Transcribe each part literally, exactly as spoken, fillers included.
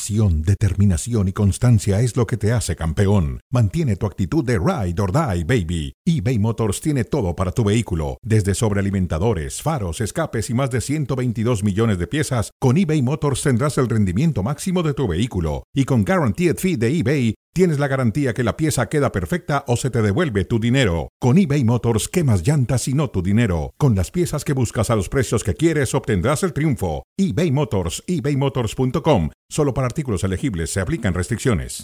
Pasión, determinación y constancia es lo que te hace campeón. Mantiene tu actitud de ride or die, baby. eBay Motors tiene todo para tu vehículo, desde sobrealimentadores, faros, escapes y más de ciento veintidós millones de piezas. Con eBay Motors tendrás el rendimiento máximo de tu vehículo. Y con Guaranteed Fee de eBay, tienes la garantía que la pieza queda perfecta o se te devuelve tu dinero. Con eBay Motors, quemas llantas y no tu dinero. Con las piezas que buscas a los precios que quieres, obtendrás el triunfo. eBay Motors, ebay motors punto com. Solo para artículos elegibles se aplican restricciones.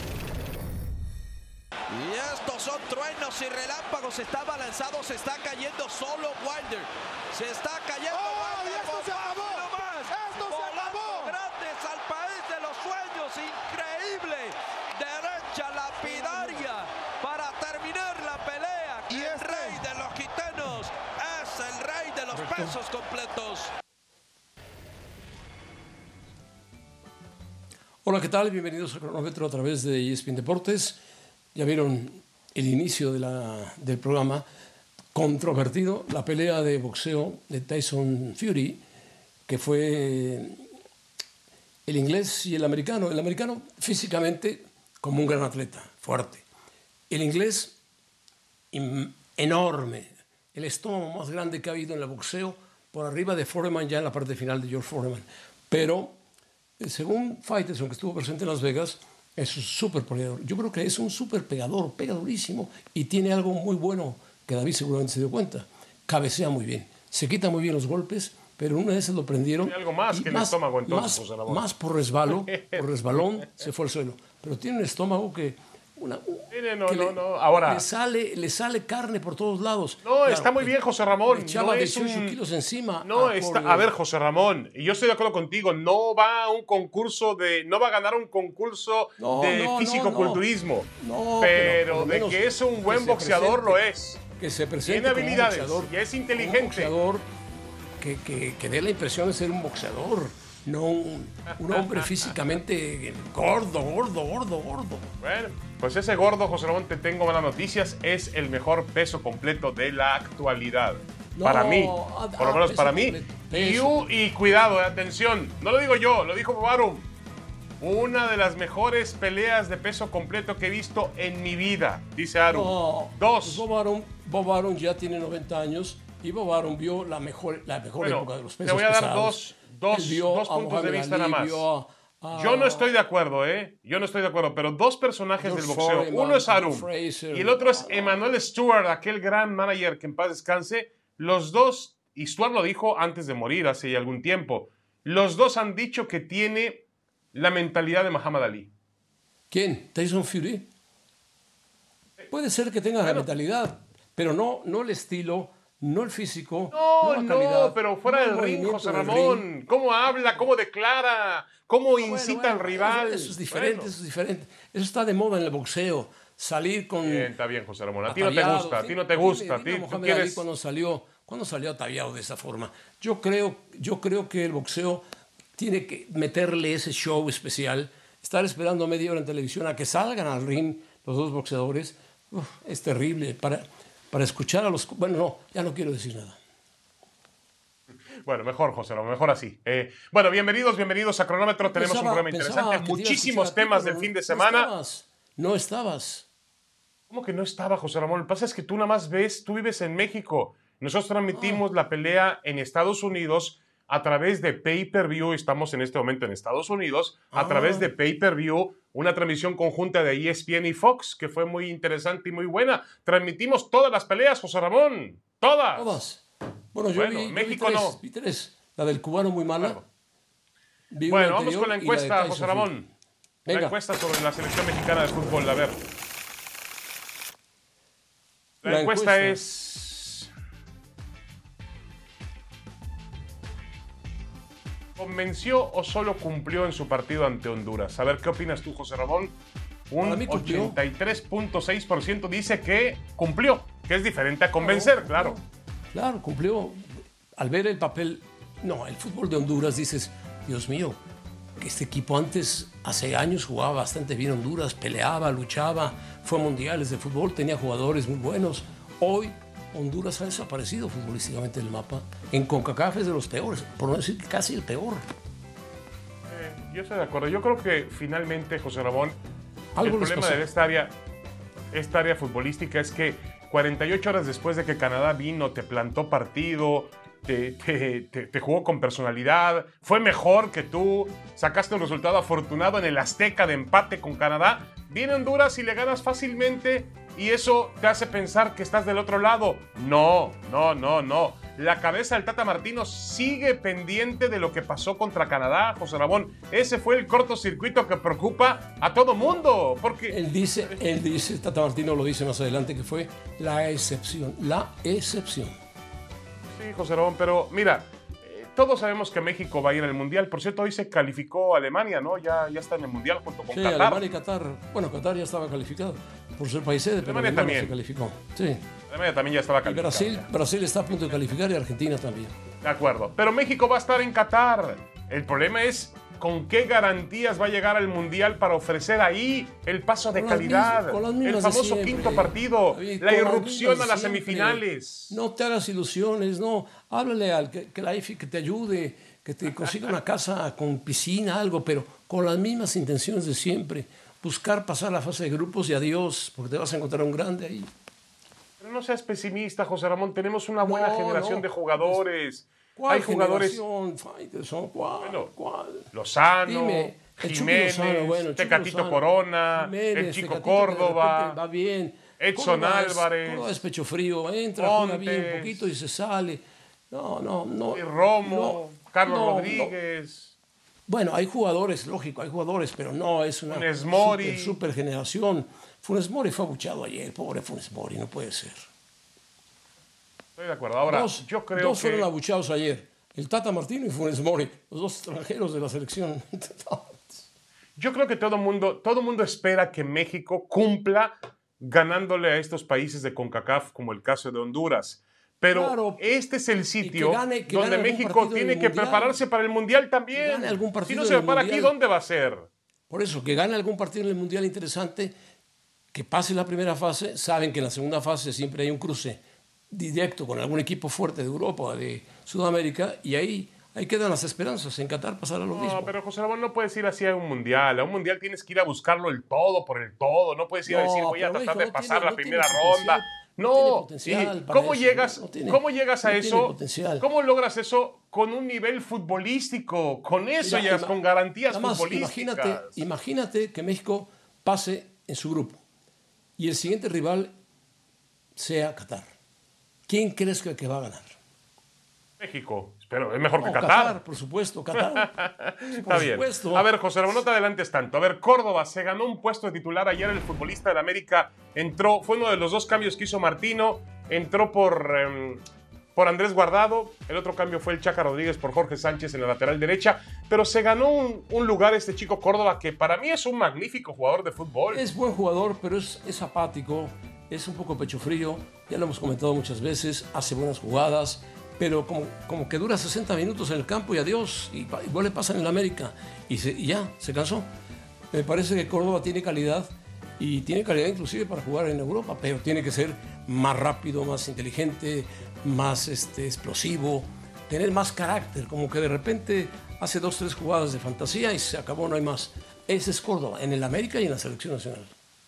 Y estos son truenos y relámpagos. Está balanzado, se está cayendo solo Wilder. Se está cayendo ¡Oh, Wilder. y esto se acabó! No más. ¡Esto se acabó! Grandes al país de los sueños. Increíble. Derecha lapidaria para terminar la pelea. Y el este... rey de los gitanos es el rey de los pesos completos. Hola, ¿qué tal? Bienvenidos a Cronómetro a través de E S P N Deportes. Ya vieron el inicio de la, del programa controvertido, la pelea de boxeo de Tyson Fury, que fue el inglés y el americano. El americano físicamente como un gran atleta, fuerte. El inglés enorme, el estómago más grande que ha habido en el boxeo, por arriba de Foreman ya en la parte final de George Foreman. Pero según Faitelson, que estuvo presente en Las Vegas, es un súper peleador. Yo creo que es un súper pegador, pega durísimo y tiene algo muy bueno que David seguramente se dio cuenta. Cabecea muy bien, se quita muy bien los golpes, pero una vez se lo prendieron. Tiene algo más que el más, estómago entonces, más, José Ramón. Más por resbalo, por resbalón, se fue al suelo. Pero tiene un estómago que... Una, Tiene, no, que no, le, no. Ahora, le sale, le sale carne por todos lados. No, claro, está muy bien, José Ramón. Le echaba no es dieciocho un... kilos encima. No, a, está... por... a ver, José Ramón, yo estoy de acuerdo contigo. No va a un concurso de... No va a ganar un concurso no, de no, físico-culturismo. No, no, pero, pero de menos que es un buen boxeador, presente, lo es. Que se presente Tiene habilidades como un boxeador, y es inteligente. Un boxeador que, que, que dé la impresión de ser un boxeador. No un, un hombre físicamente gordo, gordo, gordo, gordo. Bueno, pues ese gordo, José Ramón, te tengo buenas noticias. Es el mejor peso completo de la actualidad. No, para mí, ah, por lo menos peso para mí. Y, y cuidado, eh, atención, no lo digo yo, lo dijo Bob Arum. Una de las mejores peleas de peso completo que he visto en mi vida, dice Arum. No, Dos. Pues Bob Arum, Bob Arum ya tiene noventa años y Bob Arum vio la mejor, la mejor bueno, época de los pesos te voy a dar pesados. dos, dos, dos puntos de vista nada más. A, a, yo no estoy de acuerdo, ¿eh? Yo no estoy de acuerdo, pero dos personajes George del boxeo. Foreman, Uno es Arum Fraser, y el otro es Emmanuel Stewart, aquel gran manager que en paz descanse. Los dos, y Stewart lo dijo antes de morir, hace ya algún tiempo, los dos han dicho que tiene la mentalidad de Muhammad Ali. ¿Quién? ¿Tyson Fury? Puede ser que tenga bueno, la mentalidad, pero no, no el estilo, no el físico, no, no la calidad. No, pero fuera no del ring, José Ramón. Ring. ¿Cómo habla? ¿Cómo declara? ¿Cómo no, incita bueno, bueno, al rival? Eso, eso es diferente, bueno. eso es diferente. Eso está de moda en el boxeo. Salir con... Bien, está bien, José Ramón. A ti no te gusta, a ti no te gusta. Dime, dime a ti, tú quieres... Ali cuando salió, cuando salió ataviado de esa forma. Yo creo, yo creo que el boxeo tiene que meterle ese show especial, estar esperando media hora en televisión a que salgan al ring los dos boxeadores. Uf, es terrible. Para, para escuchar a los... Bueno, no, ya no quiero decir nada. Bueno, mejor, José, mejor así. Eh, bueno, bienvenidos, bienvenidos a Cronómetro. Tenemos pensaba, un programa interesante, muchísimos ti, temas del fin de semana. No estabas. No estabas. ¿Cómo que no estaba, José Ramón? Lo que pasa es que tú nada más ves, tú vives en México. Nosotros transmitimos ah. la pelea en Estados Unidos a través de pay-per-view. Estamos en este momento en Estados Unidos a ah. través de pay-per-view, una transmisión conjunta de E S P N y Fox que fue muy interesante y muy buena. Transmitimos todas las peleas, José Ramón. Todas. Todas. Bueno, yo bueno, vi, México vi tres, no. Vi tres. La del cubano muy mala. Bueno, vi bueno vamos con la encuesta, la José Ramón. Venga. La encuesta sobre la selección mexicana de fútbol. A ver. La, la encuesta, encuesta es... ¿Convenció o solo cumplió en su partido ante Honduras? A ver, ¿qué opinas tú, José Ramón? Un ochenta y tres punto seis por ciento dice que cumplió, que es diferente a convencer, no, claro. No. Claro, cumplió. Al ver el papel... No, el fútbol de Honduras dices, Dios mío, que este equipo antes, hace años, jugaba bastante bien Honduras, peleaba, luchaba, fue a mundiales de fútbol, tenía jugadores muy buenos. Hoy Honduras ha desaparecido futbolísticamente del mapa. En CONCACAF es de los peores, por no decir casi el peor. Eh, Yo estoy de acuerdo. Yo creo que finalmente, José Ramón, el Algo les problema pasó. de esta área, esta área futbolística es que cuarenta y ocho horas después de que Canadá vino, te plantó partido, te, te, te, te jugó con personalidad, fue mejor que tú, sacaste un resultado afortunado en el Azteca de empate con Canadá, viene Honduras y le ganas fácilmente y eso te hace pensar que estás del otro lado. No, no, no, no. La cabeza del Tata Martino sigue pendiente de lo que pasó contra Canadá, José Ramón. Ese fue el cortocircuito que preocupa a todo mundo, porque... Él dice, él dice, Tata Martino lo dice más adelante, que fue la excepción, la excepción. Sí, José Ramón, pero mira, eh, todos sabemos que México va a ir al Mundial. Por cierto, hoy se calificó Alemania, ¿no? Ya, ya está en el Mundial junto con Sí, Qatar. Alemania y Qatar. Bueno, Qatar ya estaba calificado por ser país sede, pero Alemania Alemania también. se calificó. Sí. Alemania también ya estaba Y calificada. Brasil, Brasil está a punto de calificar y Argentina también. De acuerdo. Pero México va a estar en Qatar. El problema es con qué garantías va a llegar al Mundial para ofrecer ahí el paso de Con las calidad. mismas- con las El mismas de famoso siempre. quinto partido. David, La con las irrupción mismas a de las siempre. semifinales. No te hagas ilusiones, no. Háblale al que, que la I F I que te ayude, que te consiga una casa con piscina, algo, pero con las mismas intenciones de siempre. Buscar pasar la fase de grupos y adiós, porque te vas a encontrar un grande ahí. Pero no seas pesimista, José Ramón. Tenemos una buena No, generación no. de jugadores. ¿Cuál Hay jugadores... generación, Faitelson? ¿Cuál? Bueno, ¿Cuál? Lozano, Dime, el Chucky Jiménez, Lozano, bueno, el Chucky Tecatito Lozano, Corona, Jiménez, el Chico Tecatito, que de Córdoba. repente va bien. Edson Córdoba es- Álvarez. Córdoba es pecho frío, entra, juega bien un Montes. poquito y se sale. No, no, no. Y Romo, no, Carlos no, no. Rodríguez. Bueno, hay jugadores, lógico, hay jugadores, pero no es una Funes Mori. super, super generación. Funes Mori fue abuchado ayer, pobre Funes Mori, no puede ser. Estoy de acuerdo. Ahora, dos yo creo dos que... fueron abuchados ayer, el Tata Martino y Funes Mori, los dos extranjeros de la selección. Yo creo que todo mundo, todo mundo espera que México cumpla ganándole a estos países de CONCACAF, como el caso de Honduras. Pero Claro, este es el sitio gane- que donde gane algún México partido tiene del que Mundial. prepararse para el Mundial también. gane algún Si partido no se del prepara aquí, Mundial. ¿dónde va a ser? Por eso, que gane algún partido en el Mundial interesante, que pase la primera fase, saben que en la segunda fase siempre hay un cruce directo con algún equipo fuerte de Europa o de Sudamérica, y ahí, ahí quedan las esperanzas. En Qatar pasará lo mismo. No, pero José Ramón, no puedes ir así a un Mundial. A un Mundial tienes que ir a buscarlo el todo por el todo. No puedes ir a No, decir, voy a pero tratar México de no pasar tiene- la no tiene primera potencial, ronda. no tiene No, potencial ¿y para ¿cómo eso, llegas, no tiene- ¿cómo llegas a no tiene eso? potencial. ¿Cómo logras eso con un nivel futbolístico? Con eso Mira, llegas ima- con garantías nada más, futbolísticas. Imagínate, imagínate que México pase en su grupo y el siguiente rival sea Qatar. ¿Quién crees que, que va a ganar? México, pero es mejor que No, Qatar. por supuesto, Qatar. Sí, por Está bien. supuesto. A ver, José Ramón, no te adelantes tanto. A ver, Córdoba se ganó un puesto de titular ayer. El futbolista del América entró, fue uno de los dos cambios que hizo Martino. Entró por, eh, por Andrés Guardado. El otro cambio fue el Chaca Rodríguez por Jorge Sánchez en la lateral derecha. Pero se ganó un, un lugar este chico Córdoba, que para mí es un magnífico jugador de fútbol. Es buen jugador, pero es, es apático, es un poco pecho frío. Ya lo hemos comentado muchas veces, hace buenas jugadas, pero como, como que dura sesenta minutos en el campo y adiós. Y pa- igual le pasa en el América y, se- y ya, se cansó. Me parece que Córdoba tiene calidad y tiene calidad inclusive para jugar en Europa, pero tiene que ser más rápido, más inteligente, más este, explosivo, tener más carácter, como que de repente hace dos, tres jugadas de fantasía y se acabó, no hay más. Ese es Córdoba, en el América y en la selección nacional.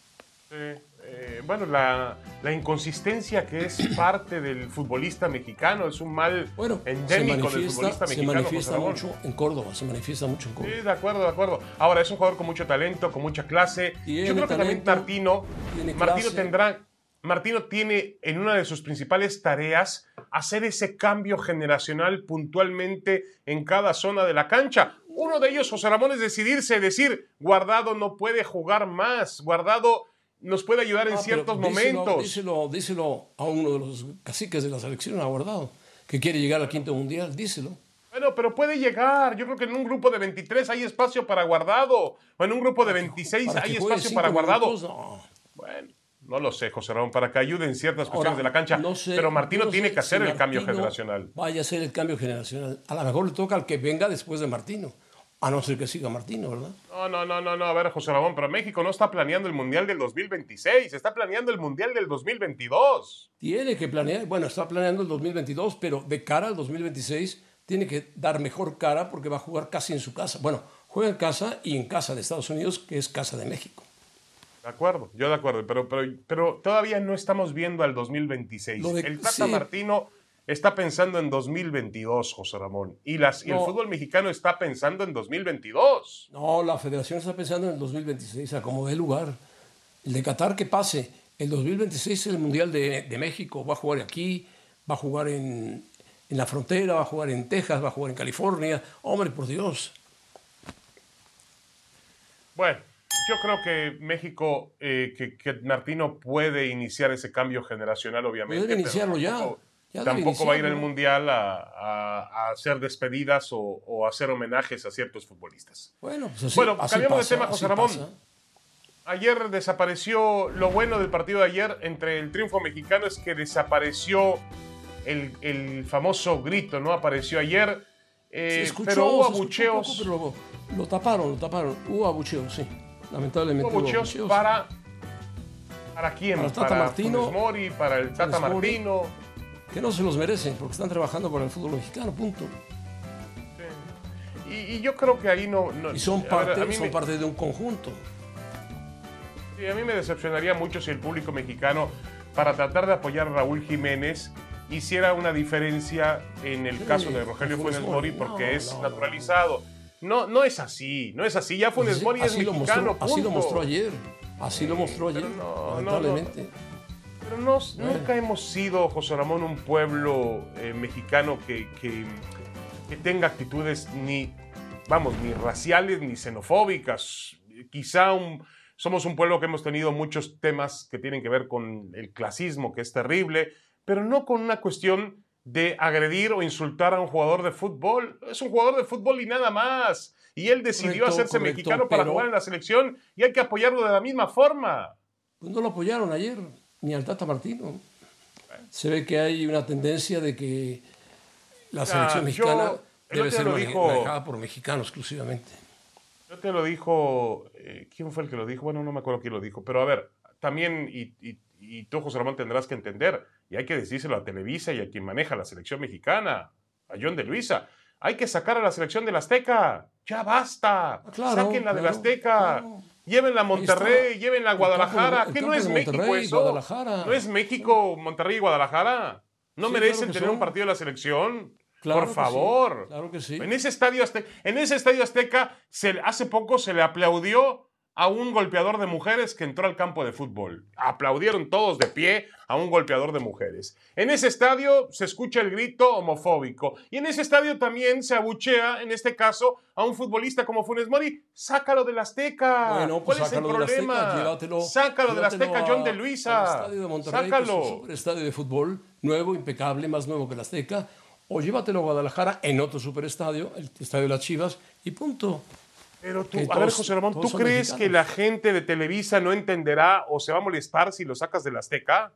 Eh, eh, bueno, la, la inconsistencia que es parte del futbolista mexicano es un mal Bueno, se endémico del futbolista manifiesta, se mexicano. manifiesta José Ramón. mucho en Córdoba, se manifiesta mucho en Córdoba. Sí, de acuerdo, de acuerdo. Ahora, es un jugador con mucho talento, con mucha clase. Tiene Yo creo que también talento, Martino, tiene Martino clase. tendrá, Martino tiene en una de sus principales tareas hacer ese cambio generacional puntualmente en cada zona de la cancha. Uno de ellos, José Ramón, es decidirse, decir, Guardado no puede jugar más, Guardado nos puede ayudar en Ah, pero ciertos díselo, momentos. Díselo, díselo a uno de los caciques de la selección, a Guardado, que quiere llegar al quinto mundial, díselo. Bueno, pero puede llegar. Yo creo que en un grupo de veintitrés hay espacio para Guardado. O en un grupo de veintiséis Para hay que juegue espacio cinco para Guardado. minutos, no. Bueno, no lo sé, José Ramón, para que ayuden ciertas cuestiones Ahora, de la cancha. no sé- pero Martino yo no tiene sé que hacer si el cambio Martino generacional. Vaya a hacer el cambio generacional. A lo mejor le toca al que venga después de Martino, a no ser que siga Martino, ¿verdad? No, no, no, no, no. A ver, José Ramón, pero México no está planeando el Mundial del dos mil veintiséis, está planeando el Mundial del dos mil veintidós. Tiene que planear, bueno, está planeando el dos mil veintidós, pero de cara al dos mil veintiséis tiene que dar mejor cara porque va a jugar casi en su casa. Bueno, juega en casa y en casa de Estados Unidos, que es casa de México. De acuerdo, yo de acuerdo, pero, pero, pero todavía no estamos viendo al dos mil veintiséis. De, el Tata sí. Martino está pensando en dos mil veintidós, José Ramón, y, las, no, y el fútbol mexicano está pensando en dos mil veintidós. No, la federación está pensando en el dos mil veintiséis, a como dé lugar. El de Qatar que pase. El dos mil veintiséis es el Mundial de, de México. Va a jugar aquí, va a jugar en, en la frontera, va a jugar en Texas, va a jugar en California. Hombre, por Dios. Bueno, yo creo que México, eh, que, que Martino puede iniciar ese cambio generacional, obviamente. Puede iniciarlo tampoco, ya. ya tampoco va a ir al Mundial a, a, a hacer despedidas o, o a hacer homenajes a ciertos futbolistas. Bueno, pues así, bueno así cambiamos pasa, de tema, José Ramón. Pasa. Ayer desapareció, lo bueno del partido de ayer entre el triunfo mexicano es que desapareció el, el famoso grito, ¿no? Apareció ayer, eh, se escuchó, pero hubo se abucheos. Poco, pero lo, lo taparon, lo taparon. Hubo abucheos, sí. Lamentablemente hubo abucheos. abucheos. Para, ¿Para quién? Para el Tata para Martino. Funes Mori, para el Tata Martino. Que no se los merecen porque están trabajando para el fútbol mexicano, punto. Sí. Y, y yo creo que ahí no... no y son, parte, ver, son me... parte de un conjunto. Sí, a mí me decepcionaría mucho si el público mexicano, para tratar de apoyar a Raúl Jiménez, hiciera una diferencia en el sí, caso de Rogelio Funes Mori, porque no, es no, naturalizado. No, no es así, no es así. Ya Funes Mori es mexicano, mostró, así lo mostró ayer, así lo mostró ayer, no, lamentablemente. No, no, pero no, nunca hemos sido, José Ramón, un pueblo eh, mexicano que, que, que tenga actitudes ni, vamos, ni raciales ni xenofóbicas. Quizá un... Somos un pueblo que hemos tenido muchos temas que tienen que ver con el clasismo, que es terrible, pero no con una cuestión de agredir o insultar a un jugador de fútbol. Es un jugador de fútbol y nada más. Y él decidió correcto, hacerse correcto, mexicano para jugar en la selección y hay que apoyarlo de la misma forma. Pues no lo apoyaron ayer, ni al Tata Martino. Se ve que hay una tendencia de que la selección ah, mexicana yo, debe ser manejada por mexicanos exclusivamente. Yo te lo dijo, eh, ¿quién fue el que lo dijo? Bueno, no me acuerdo quién lo dijo, pero a ver, también, y, y, y tú, José Ramón, tendrás que entender, y hay que decírselo a Televisa y a quien maneja la selección mexicana, a John de Luisa, hay que sacar a la selección del Azteca, ya basta, claro, sáquenla claro, del Azteca, claro. Llévenla a Monterrey, llévenla a Guadalajara, ¿qué no es México Monterrey, eso? Guadalajara. ¿No es México, Monterrey y Guadalajara? ¿No sí, merecen claro tener son. un partido de la selección? Claro Por favor. Sí, claro que sí. En ese estadio Azteca, en ese estadio Azteca se, hace poco se le aplaudió a un golpeador de mujeres que entró al campo de fútbol. Aplaudieron todos de pie a un golpeador de mujeres. En ese estadio se escucha el grito homofóbico. Y en ese estadio también se abuchea, en este caso, a un futbolista como Funes Mori. Sácalo del Azteca. Bueno, pues ¿cuál es el problema? Azteca, llévatelo, llévatelo sácalo del Azteca, John de Luisa. Al estadio de Monterrey, sácalo. Que es un estadio de fútbol nuevo, impecable, más nuevo que el Azteca. O llévatelo a Guadalajara en otro superestadio, el estadio de las Chivas, y punto. Pero tú, a ver, José Ramón, ¿tú crees mexicanos. que la gente de Televisa no entenderá o se va a molestar si lo sacas del Azteca?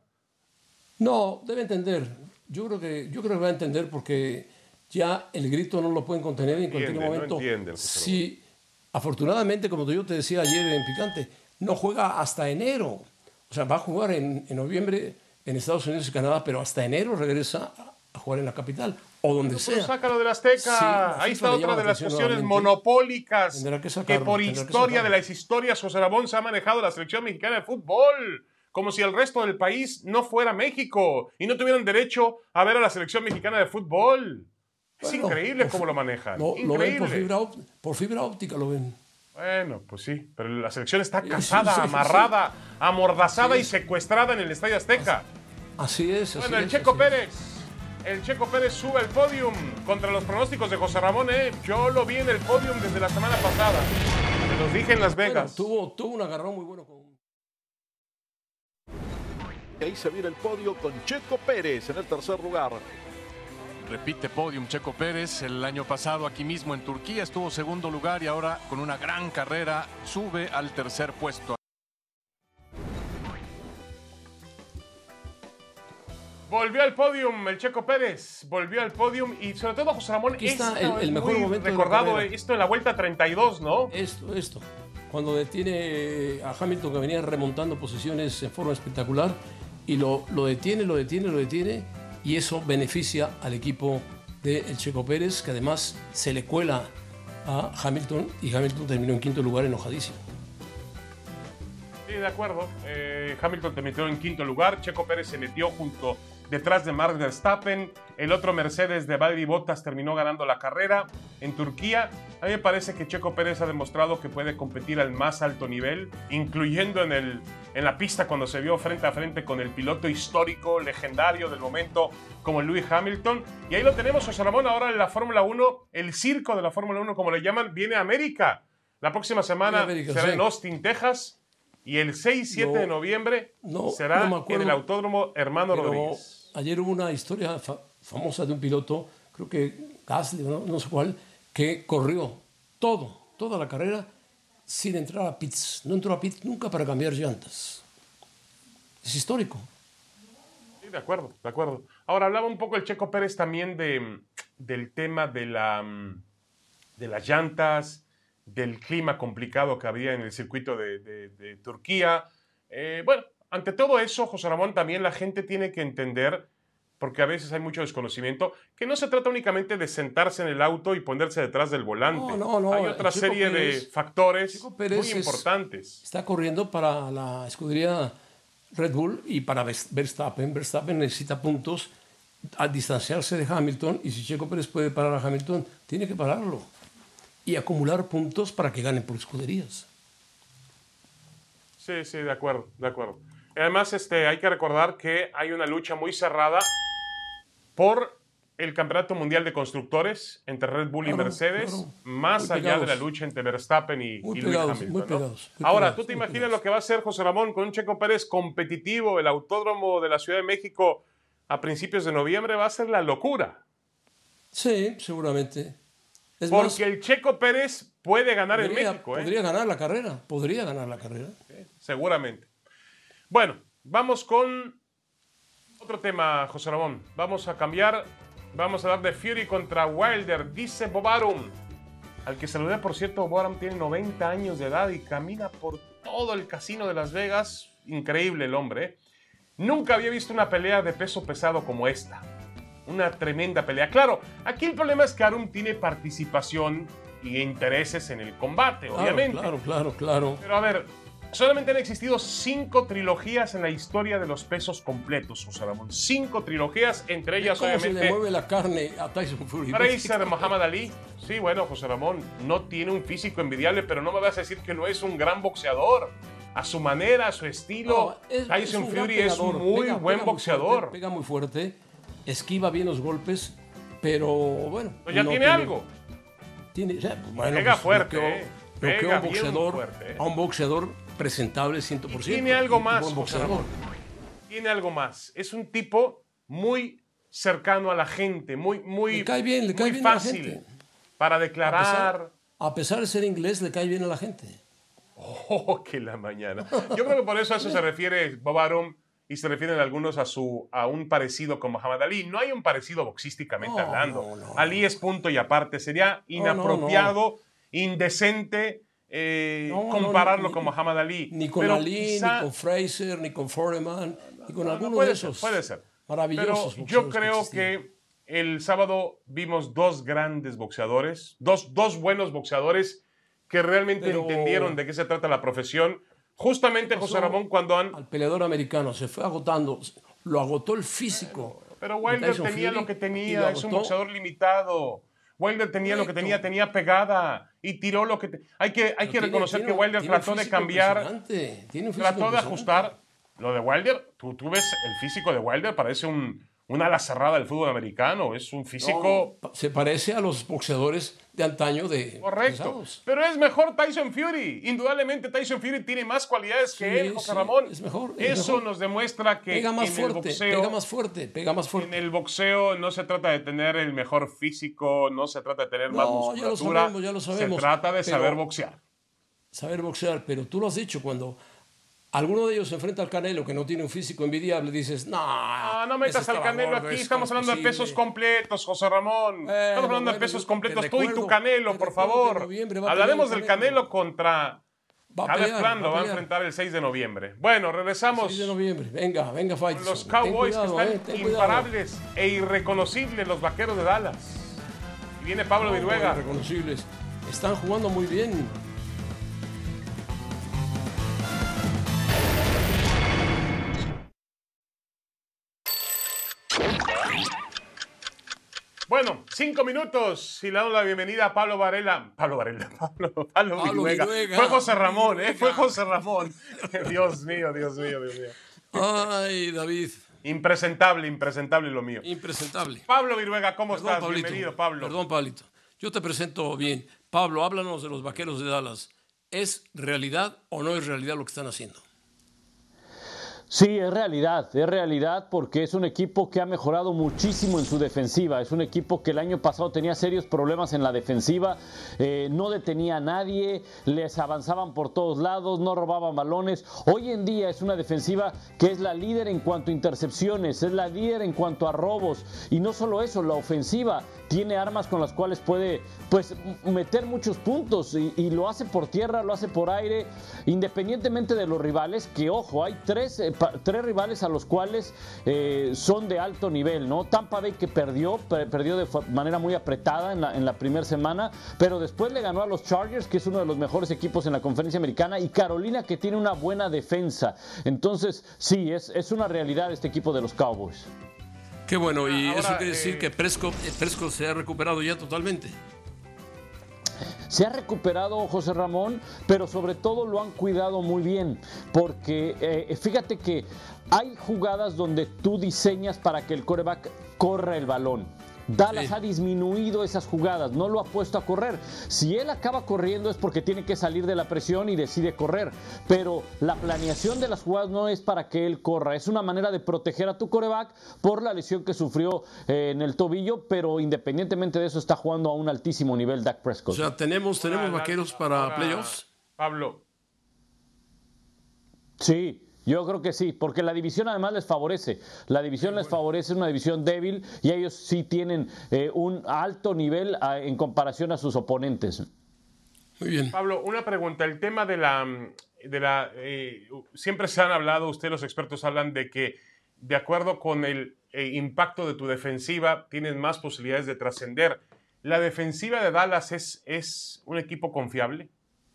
No, debe entender. Yo creo que, yo creo que va a entender porque ya el grito no lo pueden contener en cualquier momento. No entienden, si, afortunadamente, como yo te decía ayer en Picante, no juega hasta enero. O sea, va a jugar en, en noviembre en Estados Unidos y Canadá, pero hasta enero regresa a jugar en la capital o donde no, sea. Sácalo del Azteca. Sí, ahí está otra de las cuestiones monopólicas que, sacarlo, que por historia que de las historias, José Ramón, se ha manejado la selección mexicana de fútbol. Como si el resto del país no fuera México y no tuvieran derecho a ver a la selección mexicana de fútbol. Es bueno, increíble cómo lo manejan. No, increíble. Lo ven por fibra, por fibra óptica, lo ven. Bueno, pues sí, pero la selección está casada, sí, sí, amarrada, sí. amordazada sí. y secuestrada en el Estadio Azteca. Así es. Así bueno, el es, Checo así Pérez. Es. El Checo Pérez sube al podium contra los pronósticos de José Ramón. ¿eh? Yo lo vi en el podium desde la semana pasada. Se los dije en Las Vegas. Bueno, tuvo, tuvo un agarrón muy bueno. Con... Ahí se viene el podio con Checo Pérez en el tercer lugar. Repite podium Checo Pérez. El año pasado aquí mismo en Turquía estuvo segundo lugar y ahora con una gran carrera sube al tercer puesto. Volvió al podium el Checo Pérez, volvió al podium y sobre todo José Ramón, aquí está esto el, el mejor momento recordado, de la esto en la vuelta treinta y dos, ¿no? Esto, esto, cuando detiene a Hamilton que venía remontando posiciones en forma espectacular y lo, lo detiene, lo detiene, lo detiene y eso beneficia al equipo del Checo Pérez que además se le cuela a Hamilton y Hamilton terminó en quinto lugar enojadísimo. Sí, de acuerdo. Eh, Hamilton terminó en quinto lugar. Checo Pérez se metió junto detrás de Max Verstappen. El otro Mercedes de Valtteri Bottas terminó ganando la carrera en Turquía. A mí me parece que Checo Pérez ha demostrado que puede competir al más alto nivel, incluyendo en, el, en la pista cuando se vio frente a frente con el piloto histórico, legendario del momento como Lewis Hamilton. Y ahí lo tenemos, José Ramón, ahora en la Fórmula uno, el circo de la Fórmula uno, como le llaman, viene a América. La próxima semana América, será sí. en Austin, Texas. Y el seis siete No, de noviembre no, será no me acuerdo, en el Autódromo Hermano pero Rodríguez. ayer hubo una historia fa famosa de un piloto, creo que Gasly, no, no sé cuál, que corrió todo, toda la carrera sin entrar a pits. No entró a pits nunca para cambiar llantas. Es histórico. Sí, de acuerdo, de acuerdo. Ahora, hablaba un poco el Checo Pérez también de, del tema de, la, de las llantas, del clima complicado que había en el circuito de, de, de Turquía. Eh, bueno, ante todo eso, José Ramón, también la gente tiene que entender, porque a veces hay mucho desconocimiento, que no se trata únicamente de sentarse en el auto y ponerse detrás del volante. No, no, no. Hay otra Checo serie Pérez, de factores Checo Pérez muy es, importantes. Está corriendo para la escudería Red Bull y para Verstappen. Verstappen necesita puntos al distanciarse de Hamilton, y si Checo Pérez puede parar a Hamilton, tiene que pararlo y acumular puntos para que ganen por escuderías. Sí, sí, de acuerdo, de acuerdo. Además, este, hay que recordar que hay una lucha muy cerrada por el Campeonato Mundial de Constructores entre Red Bull Claro, y Mercedes, claro. más Muy allá pegados. de la lucha entre Verstappen y, Muy y Lewis pegados, Hamilton. muy ¿no? pegados, muy Ahora, pegados, ¿tú te muy imaginas pegados. lo que va a hacer José Ramón con un Checo Pérez competitivo, el Autódromo de la Ciudad de México a principios de noviembre? Va a ser la locura. Sí, seguramente. Es Porque más, el Checo Pérez puede ganar podría, en México. ¿eh? podría ganar la carrera, podría ganar la carrera. Seguramente. Bueno, vamos con otro tema, José Ramón. Vamos a cambiar. Vamos a hablar de Fury contra Wilder. Dice Bob Arum, al que saludé, por cierto. Bob Arum tiene noventa años de edad y camina por todo el casino de Las Vegas. Increíble el hombre. ¿eh? Nunca había visto una pelea de peso pesado como esta. Una tremenda pelea. Claro, aquí el problema es que Arum tiene participación y intereses en el combate, Claro, obviamente. Claro, claro, claro. Pero a ver, solamente han existido cinco trilogías en la historia de los pesos completos, José Ramón. Cinco trilogías, entre ellas ¿Cómo se le obviamente mueve la carne a Tyson Fury? Fraser Muhammad Ali. Sí, bueno, José Ramón no tiene un físico envidiable, pero no me vas a decir que no es un gran boxeador. A su manera, a su estilo, No, es- Tyson es un gran Fury es un pegador, muy pega- buen pega muy boxeador. fuerte, pega muy fuerte, esquiva bien los golpes, pero bueno. Pero ya no tiene algo. Tiene, ya, bueno, Pega pues, fuerte, bloqueó- eh. bloqueó Pega a un bien boxeador, fuerte, eh. a un boxeador presentable cien por ciento. Tiene algo y más, buen José boxeador. Ramón. Tiene algo más. Es un tipo muy cercano a la gente, muy, muy, Le cae bien, le cae muy bien a la fácil gente. para A declarar. pesar, a pesar de ser inglés, le cae bien a la gente. Oh, que la mañana. Yo creo que por eso a eso se refiere Bob Arum y se refieren algunos a, su, a un parecido con Muhammad Ali. No hay un parecido boxísticamente No, hablando. no, no. Ali es punto y aparte. Sería inapropiado, indecente eh, No, no, compararlo ni- con Muhammad Ali. Ni con Pero Ali, quizá- ni con Fraser, ni con Foreman, ni con No, alguno puede de ser, esos puede ser. maravillosos Pero yo boxeadores creo existían. que el sábado vimos dos grandes boxeadores, dos, dos buenos boxeadores que realmente Pero- entendieron de qué se trata la profesión. Justamente, José Ramón, cuando han... Al peleador americano se fue agotando, lo agotó el físico. Pero de Wilder Tyson tenía Fury lo que y tenía, lo es un agotó. boxeador limitado. Wilder tenía lo que Correcto. tenía, tenía pegada y tiró lo que... te- Hay que, hay Pero que tiene- reconocer tiene que un- Wilder tiene un trató de físico cambiar, impresionante, tiene un físico trató de impresionante. ajustar. Lo de Wilder, tú, tú ves el físico de Wilder, parece un, un ala cerrada del fútbol americano, es un físico... No, se parece a los boxeadores de antaño de Correcto, pesados. pero es mejor Tyson Fury. Indudablemente Tyson Fury tiene más cualidades que Sí, él, José sí, Ramón. es mejor, es Eso mejor. nos demuestra que Pega más en el fuerte, boxeo, pega más fuerte, pega más en fuerte. el boxeo no se trata de tener el mejor físico, no se trata de tener más No, ya lo musculatura, sabemos, ya lo sabemos, se trata de pero- saber boxear. Saber boxear, pero tú lo has dicho, cuando alguno de ellos se enfrenta al Canelo que no tiene un físico envidiable, dices, no, Ah, no metas al Canelo aquí, estamos hablando de pesos completos, José Ramón. Bueno, estamos hablando de bueno, pesos yo te completos, tú y tu recuerdo- Canelo, te por recuerdo que favor. en noviembre va a Hablaremos pelear del el Canelo. Canelo contra... Va a Caleb pelear, Plant lo va va a a pelear. enfrentar el seis de noviembre. Bueno, regresamos. seis de noviembre, venga, venga, fight. Los Cowboys que están eh, ten cuidado. imparables e irreconocibles, los Vaqueros de Dallas. Y viene Pablo No, Viruega. irreconocibles. Están jugando muy bien. Bueno, cinco minutos y le damos la bienvenida a Pablo Varela. Pablo Varela, Pablo, Pablo, Pablo Viruega. Viruega. Fue José Ramón, ¿eh? Viruega. Fue José Ramón. Dios mío, Dios mío, Dios mío. Ay, David. Impresentable, impresentable lo mío. Impresentable. Pablo Viruega, ¿cómo Perdón, estás? Pablito. Bienvenido, Pablo. Perdón, Pablito. Yo te presento bien. Pablo, háblanos de los Vaqueros de Dallas. ¿Es realidad o no es realidad lo que están haciendo? Sí, es realidad, es realidad porque es un equipo que ha mejorado muchísimo en su defensiva. Es un equipo que el año pasado tenía serios problemas en la defensiva, eh, no detenía a nadie, les avanzaban por todos lados, no robaban balones. Hoy en día es una defensiva que es la líder en cuanto a intercepciones, es la líder en cuanto a robos. Y no solo eso, la ofensiva tiene armas con las cuales puede pues, meter muchos puntos y, y lo hace por tierra, lo hace por aire, independientemente de los rivales, que ojo, hay tres... Eh, tres rivales a los cuales eh, son de alto nivel, ¿no? Tampa Bay que perdió, per, perdió de manera muy apretada en la, en la primera semana, pero después le ganó a los Chargers, que es uno de los mejores equipos en la conferencia americana, y Carolina, que tiene una buena defensa. Entonces, sí, es, es una realidad este equipo de los Cowboys. Qué bueno, y Ahora, eso quiere eh... decir que Prescott, Prescott se ha recuperado ya totalmente. Se ha recuperado José Ramón, pero sobre todo lo han cuidado muy bien, porque eh, fíjate que hay jugadas donde tú diseñas para que el quarterback corra el balón. Dallas sí. ha disminuido esas jugadas, no lo ha puesto a correr. Si él acaba corriendo es porque tiene que salir de la presión y decide correr, pero la planeación de las jugadas no es para que él corra, es una manera de proteger a tu quarterback por la lesión que sufrió eh, en el tobillo, pero independientemente de eso está jugando a un altísimo nivel Dak Prescott. O sea, tenemos, tenemos ahora, vaqueros para ahora, playoffs. Pablo. Sí. Yo creo que sí, porque la división además les favorece. La división les favorece, es una división débil y ellos sí tienen eh, un alto nivel a, en comparación a sus oponentes. Muy bien. Pablo, una pregunta. El tema de la... De la eh, siempre se han hablado, ustedes los expertos hablan de que de acuerdo con el eh, impacto de tu defensiva tienes más posibilidades de trascender. ¿La defensiva de Dallas es, es un equipo confiable?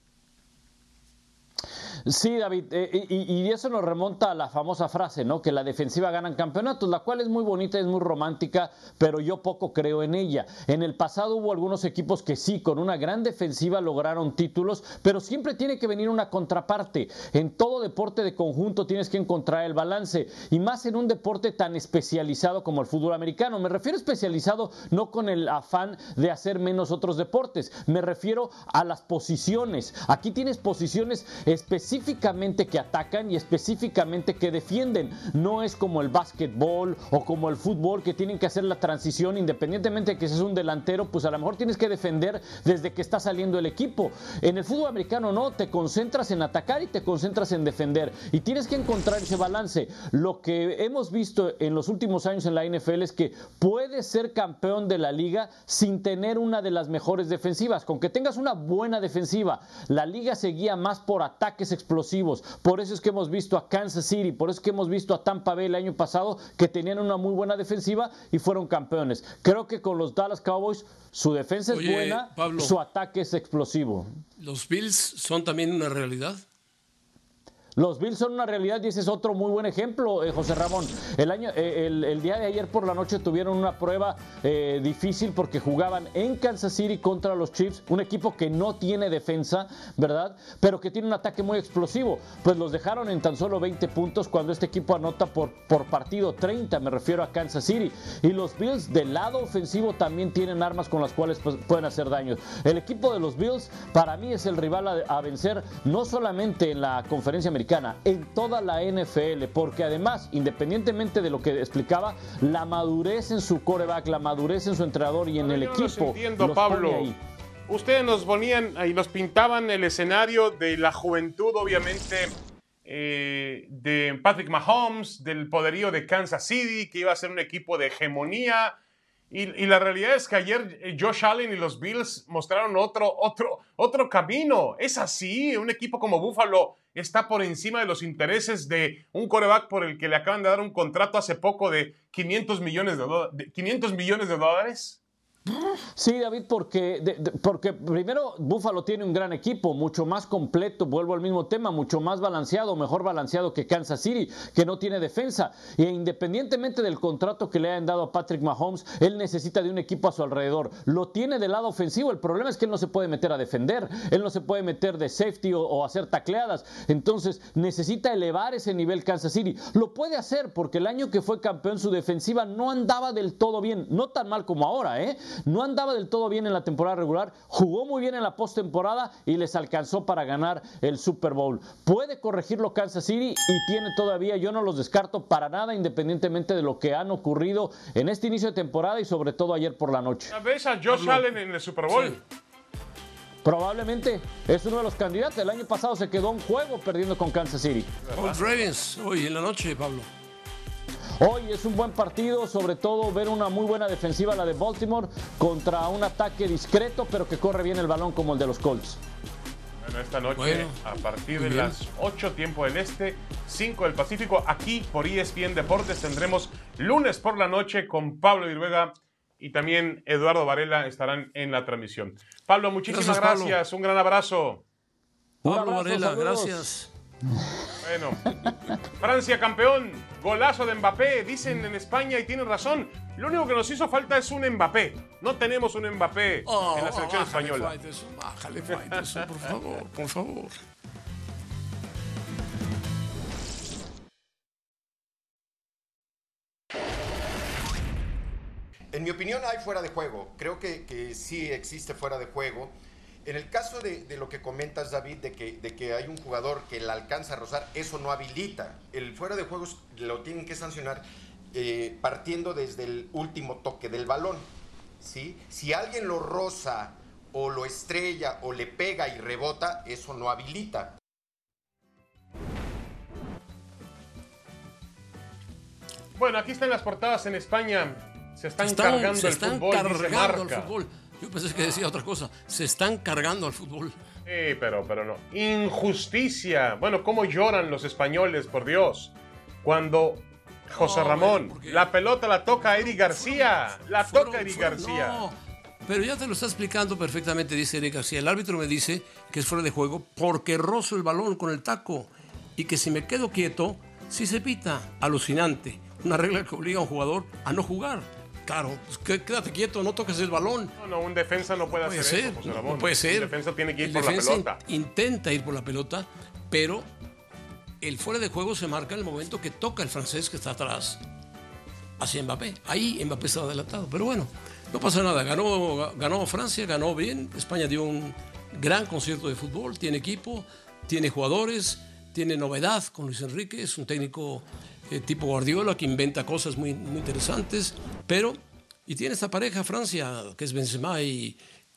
Sí, David, eh, y, y eso nos remonta a la famosa frase, ¿no? Que la defensiva ganan campeonatos, la cual es muy bonita, es muy romántica, pero yo poco creo en ella. En el pasado hubo algunos equipos que sí, con una gran defensiva lograron títulos, pero siempre tiene que venir una contraparte. En todo deporte de conjunto tienes que encontrar el balance, y más en un deporte tan especializado como el fútbol americano. Me refiero especializado no con el afán de hacer menos otros deportes, me refiero a las posiciones. Aquí tienes posiciones específicas específicamente que atacan y específicamente que defienden. No es como el básquetbol o como el fútbol que tienen que hacer la transición independientemente de que seas un delantero, pues a lo mejor tienes que defender desde que está saliendo el equipo. En el fútbol americano no, te concentras en atacar y te concentras en defender y tienes que encontrar ese balance. Lo que hemos visto en los últimos años en la N F L es que puedes ser campeón de la liga sin tener una de las mejores defensivas. Con que tengas una buena defensiva, la liga se guía más por ataques explosivos. Por eso es que hemos visto a Kansas City, por eso es que hemos visto a Tampa Bay el año pasado, que tenían una muy buena defensiva y fueron campeones. Creo que con los Dallas Cowboys su defensa Oye, es buena, Pablo, su ataque es explosivo. ¿Los Bills son también una realidad? Los Bills son una realidad y ese es otro muy buen ejemplo, eh, José Ramón. El, año, eh, el, el día de ayer por la noche tuvieron una prueba eh, difícil porque jugaban en Kansas City contra los Chiefs, un equipo que no tiene defensa, ¿verdad? Pero que tiene un ataque muy explosivo. Pues los dejaron en tan solo veinte puntos cuando este equipo anota por, por partido treinta, me refiero a Kansas City. Y los Bills del lado ofensivo también tienen armas con las cuales pues, pueden hacer daño. El equipo de los Bills para mí es el rival a, a vencer, no solamente en la conferencia americana, en toda la N F L, porque además, independientemente de lo que explicaba, la madurez en su quarterback, la madurez en su entrenador y en el Yo equipo. Los entiendo, los Pablo. pone ahí. Ustedes nos ponían y nos pintaban el escenario de la juventud, obviamente, eh, de Patrick Mahomes, del poderío de Kansas City, que iba a ser un equipo de hegemonía. Y, y la realidad es que ayer eh, Josh Allen y los Bills mostraron otro, otro, otro camino. Es así, un equipo como Buffalo está por encima de los intereses de un quarterback por el que le acaban de dar un contrato hace poco de quinientos millones de, do- de, quinientos millones de dólares. Sí, David, porque, de, de, porque primero Buffalo tiene un gran equipo, mucho más completo, vuelvo al mismo tema, mucho más balanceado, mejor balanceado que Kansas City, que no tiene defensa. E independientemente del contrato que le hayan dado a Patrick Mahomes, él necesita de un equipo a su alrededor. Lo tiene del lado ofensivo, el problema es que él no se puede meter a defender, él no se puede meter de safety o, o hacer tacleadas. Entonces necesita elevar ese nivel Kansas City. Lo puede hacer porque el año que fue campeón su defensiva no andaba del todo bien, no tan mal como ahora, ¿eh? No andaba del todo bien en la temporada regular, jugó muy bien en la postemporada y les alcanzó para ganar el Super Bowl. Puede corregirlo Kansas City y tiene todavía, yo no los descarto para nada, independientemente de lo que han ocurrido en este inicio de temporada y sobre todo ayer por la noche. ¿Ves a Josh Allen en el Super Bowl? Sí. Probablemente es uno de los candidatos. El año pasado se quedó un juego perdiendo con Kansas City. Los Ravens, hoy en la noche, Pablo. Hoy es un buen partido, sobre todo ver una muy buena defensiva, la de Baltimore, contra un ataque discreto, pero que corre bien el balón como el de los Colts. Bueno, esta noche, bueno, a partir de las ocho, tiempo del Este, cinco del Pacífico, aquí por E S P N Deportes tendremos lunes por la noche con Pablo Iruega y también Eduardo Varela estarán en la transmisión. Pablo, muchísimas gracias, gracias. Un gran abrazo. Pablo abrazo, Varela, saludos. Gracias. Bueno, Francia campeón, golazo de Mbappé, dicen en España y tienen razón. Lo único que nos hizo falta es un Mbappé. No tenemos un Mbappé oh, en la selección oh, española. Faitelson, bájale, Faitelson, por favor, por favor. En mi opinión hay fuera de juego. Creo que, que sí existe fuera de juego. En el caso de, de lo que comentas, David, de que, de que hay un jugador que la alcanza a rozar, eso no habilita. El fuera de juegos lo tienen que sancionar eh, partiendo desde el último toque del balón, ¿sí? Si alguien lo roza o lo estrella o le pega y rebota, eso no habilita. Bueno, aquí están las portadas en España. Se están, están cargando se el están fútbol, cargando dice Marca. el fútbol. Yo pensé que decía otra cosa. Se están cargando al fútbol. Sí, pero, pero no. Injusticia. Bueno, cómo lloran los españoles, por Dios. Cuando José no, Ramón, porque... la pelota la toca a Eric García. Fueron, la fueron, toca Eric fueron, García. No, pero ya te lo está explicando perfectamente, dice Eric García. El árbitro me dice que es fuera de juego porque rozo el balón con el taco. Y que si me quedo quieto, sí se pita. Alucinante. Una regla que obliga a un jugador a no jugar. Claro, pues quédate quieto, no toques el balón. No, no, un defensa no puede, no puede hacer ser, eso, José no, Ramón. no puede ser. Un defensa tiene que ir el por la pelota. Intenta ir por la pelota, pero el fuera de juego se marca en el momento que toca el francés que está atrás hacia Mbappé. Ahí Mbappé estaba adelantado, pero bueno, no pasa nada. Ganó, ganó Francia, ganó bien. España dio un gran concierto de fútbol, tiene equipo, tiene jugadores, tiene novedad con Luis Enrique, es un técnico Eh, tipo Guardiola, que inventa cosas muy, muy interesantes, pero, y tiene esta pareja Francia, que es Benzema y,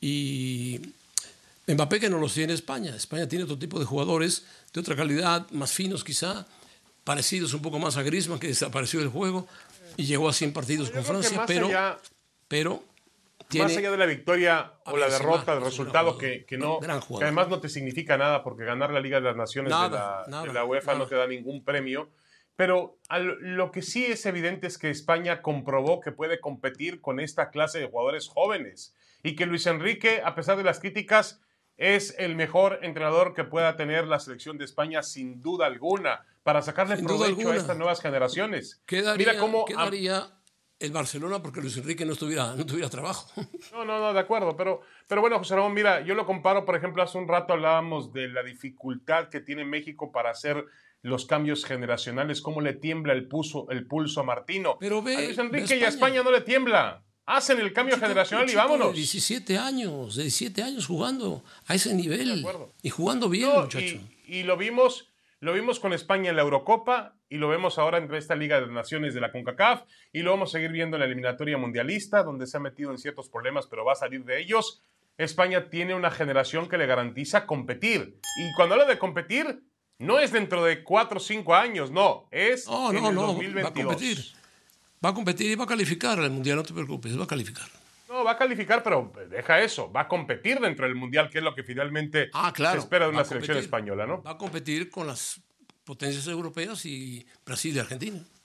y Mbappé, que no los tiene España. España tiene otro tipo de jugadores, de otra calidad, más finos quizá, parecidos un poco más a Griezmann, que desapareció del juego y llegó a cien partidos con Francia, pero, allá, pero tiene, más allá de la victoria o la derrota, el resultado que, que no, que además no te significa nada, porque ganar la Liga de las Naciones nada, de, la, nada, de la UEFA nada. no te da ningún premio. Pero lo que sí es evidente es que España comprobó que puede competir con esta clase de jugadores jóvenes y que Luis Enrique, a pesar de las críticas, es el mejor entrenador que pueda tener la selección de España sin duda alguna para sacarle sin provecho a estas nuevas generaciones. ¿Qué daría, Mira cómo ¿qué daría el Barcelona porque Luis Enrique no estuviera, no tuviera trabajo? No, no, no, de acuerdo. Pero, pero bueno, José Ramón, mira, yo lo comparo, por ejemplo, hace un rato hablábamos de la dificultad que tiene México para hacer los cambios generacionales, cómo le tiembla el pulso, el pulso a Martino. Pero ve, a Luis Enrique y a España no le tiembla. Hacen el cambio chico, generacional y vámonos. De diecisiete años, de diecisiete años jugando a ese nivel. Y jugando bien, no, muchacho. Y, y lo vimos, lo vimos con España en la Eurocopa y lo vemos ahora en esta Liga de Naciones de la CONCACAF y lo vamos a seguir viendo en la eliminatoria mundialista, donde se ha metido en ciertos problemas, pero va a salir de ellos. España tiene una generación que le garantiza competir. Y cuando habla de competir, no es dentro de cuatro o cinco años, no, es no, en no, el no, dos mil veintidós. Va a competir, va a competir y va a calificar al Mundial, no te preocupes, va a calificar. No, va a calificar, pero deja eso, va a competir dentro del Mundial, que es lo que finalmente ah, claro, se espera de una selección española, ¿no? Va a competir con las potencias europeas y Brasil y Argentina.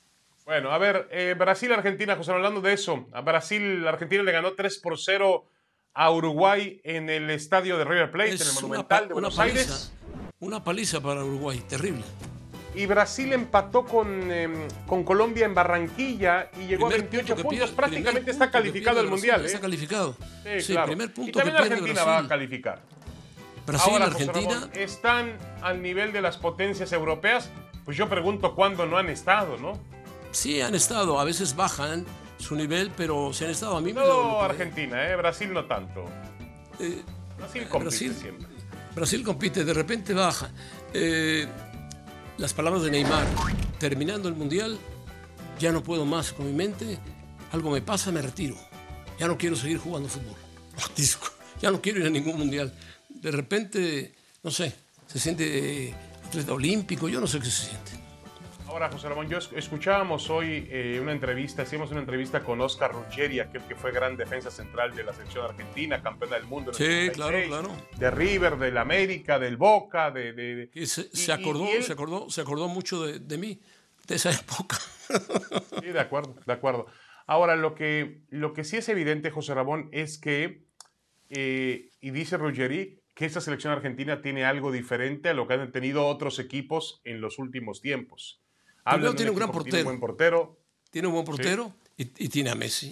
Bueno, a ver, eh, Brasil-Argentina, José, hablando de eso, a Brasil, Argentina le ganó tres por cero a Uruguay en el estadio de River Plate, Es en el una Monumental pa- de una Buenos paliza, Aires. Una paliza para Uruguay, terrible. Y Brasil empató con, eh, con Colombia en Barranquilla y llegó Primer a veintiocho punto que puntos. pierde- Prácticamente primer está punto que calificado pierde el Brasil, Mundial. Está ¿eh? calificado. Sí, Sí, claro. primer Y punto también que pierde Argentina Brasil. va a calificar. Brasil, Ahora, José Argentina. Ramón, ¿están al nivel de las potencias europeas? Pues yo pregunto cuándo no han estado, ¿no? Sí, han estado, a veces bajan su nivel, pero se han estado a mí. me No, lo- lo que- Argentina, ¿eh? Brasil no tanto. eh, Brasil compite Brasil, siempre. Brasil compite, de repente baja. Eh, las palabras de Neymar, terminando el Mundial, ya no puedo más con mi mente, algo me pasa, me retiro. Ya no quiero seguir jugando fútbol. Disco, ya no quiero ir a ningún Mundial. De repente, no sé, se siente eh, atleta olímpico, yo no sé qué se siente. Ahora, José Ramón, yo es- escuchábamos hoy eh, una entrevista, hicimos una entrevista con Oscar Ruggeri, aquel que fue gran defensa central de la selección argentina, campeona del mundo en el Sí, setenta y seis, claro, claro. de River, del América, del Boca, de... de- de- Y se, y- se y- acordó, y él- se acordó, se acordó mucho de, de mí, de esa época. Sí, de acuerdo, de acuerdo. Ahora, lo que, lo que sí es evidente, José Ramón, es que, eh, y dice Ruggeri, que esta selección argentina tiene algo diferente a lo que han tenido otros equipos en los últimos tiempos. Habla de tiene un gran equipo que tiene portero. un buen portero. Tiene un buen portero y, y tiene a Messi.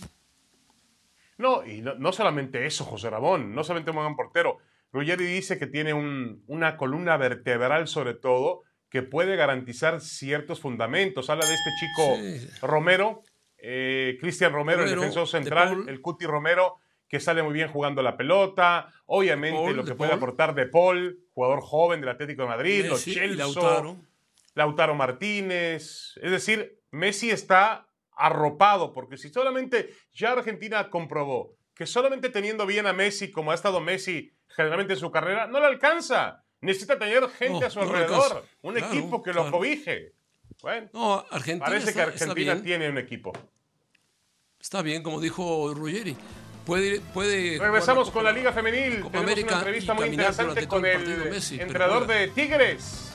No, y no, no solamente eso, José Ramón, no solamente un buen portero. Ruggeri dice que tiene un- una columna vertebral, sobre todo, que puede garantizar ciertos fundamentos. Habla de este chico Sí. Romero, eh, Cristian Romero, Romero, el defensor de central, Paul. el Cuti Romero, que sale muy bien jugando la pelota. Obviamente Paul, lo que de puede Paul. aportar de Paul, jugador joven del Atlético de Madrid, los Messi y Chelsea, Lautaro. Lautaro Martínez. Es decir, Messi está arropado, porque si solamente ya Argentina comprobó que solamente teniendo bien a Messi, como ha estado Messi generalmente en su carrera, no le alcanza. Necesita tener gente No, a su no le alrededor, alcanza. un Claro, equipo que lo claro. cobije. Bueno, No, Argentina parece está, que Argentina está bien, tiene un equipo. está bien, como dijo Ruggeri. Puede, puede Regresamos jugar con la Copa- Liga Femenil. Copa Tenemos América una entrevista y muy caminar interesante durante todo con el el partido Messi, pero entrenador juega. de Tigres.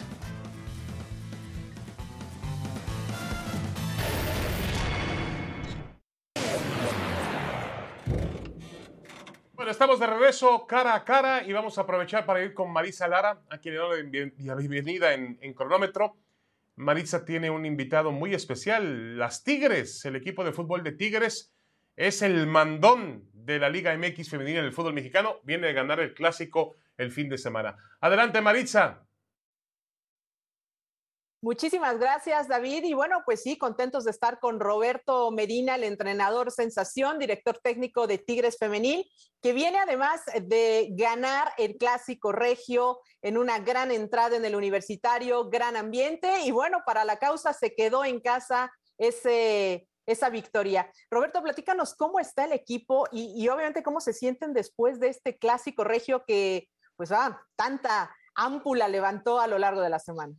Bueno, estamos de regreso cara a cara y vamos a aprovechar para ir con Marisa Lara, a quien le doy la bien- la bienvenida en, en cronómetro. Marisa tiene un invitado muy especial, las Tigres, el equipo de fútbol de Tigres es el mandón de la Liga M X femenina en el fútbol mexicano, viene de ganar el clásico el fin de semana. Adelante, Maritza. Muchísimas gracias, David. Y bueno, pues sí, contentos de estar con Roberto Medina, el entrenador sensación, director técnico de Tigres Femenil, que viene además de ganar el Clásico Regio en una gran entrada en el Universitario, gran ambiente. Y bueno, para la causa se quedó en casa ese, esa victoria. Roberto, platícanos cómo está el equipo y, y obviamente cómo se sienten después de este Clásico Regio que, pues, ah, tanta ámpula levantó a lo largo de la semana.